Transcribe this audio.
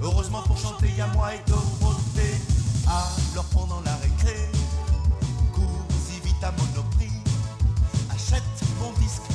Heureusement pour chanter, y'a moi et Dorothée. Alors pendant la récré, cours y vite à Monoprix, achète mon disque